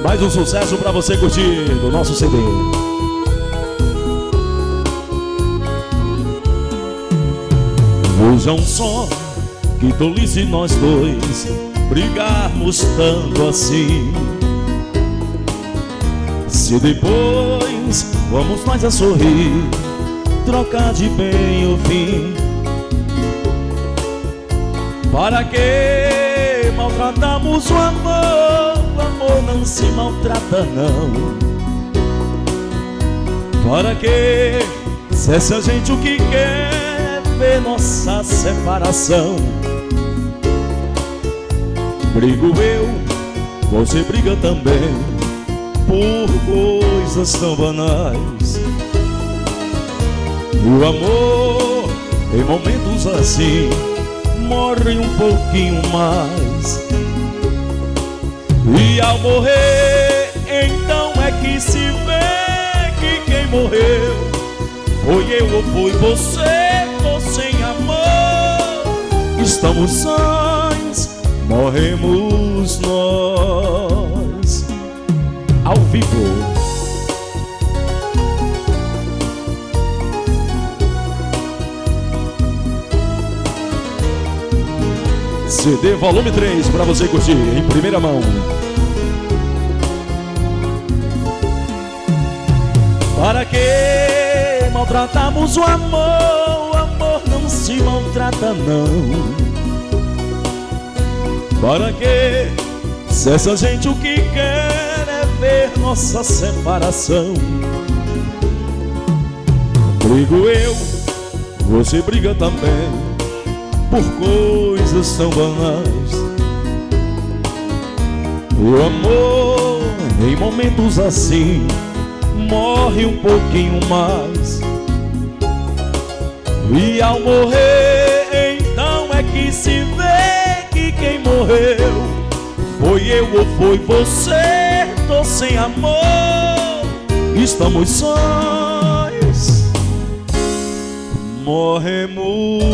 Mais um sucesso pra você curtir do nosso CD. Hoje é um som, que tolice nós dois brigarmos tanto assim. Se depois vamos nós a sorrir, trocar de bem o fim. Para que maltratamos o amor? O amor não se maltrata não. Para que se essa gente o que quer ver nossa separação? Brigo eu, você briga também, por coisas tão banais. E o amor, em momentos assim, morre um pouquinho mais. E ao morrer, então é que se vê que quem morreu foi eu ou foi você. Tô sem amor, estamos sós, morremos nós. Ao vivo. CD volume 3 pra você curtir em primeira mão. Para que maltratamos o amor? O amor não se maltrata não. Para que se essa gente o que quer é ver nossa separação? Brigo eu, você briga também, por coisas tão banais. O amor, em momentos assim, morre um pouquinho mais. E ao morrer, então é que se vê que quem morreu foi eu ou foi você. Tô sem amor, estamos sós, morremos